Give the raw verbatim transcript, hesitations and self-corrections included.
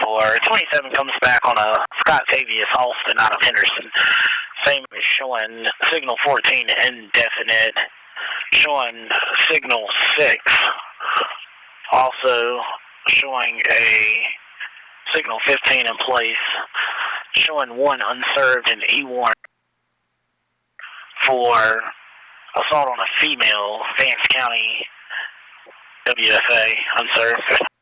for twenty-seven comes back on a Scott Tavius Halston out of Henderson. Same is showing signal fourteen indefinite, showing signal six. Also showing a signal fifteen in place, showing one unserved in E one for assault on a female, Vance County W F A unserved.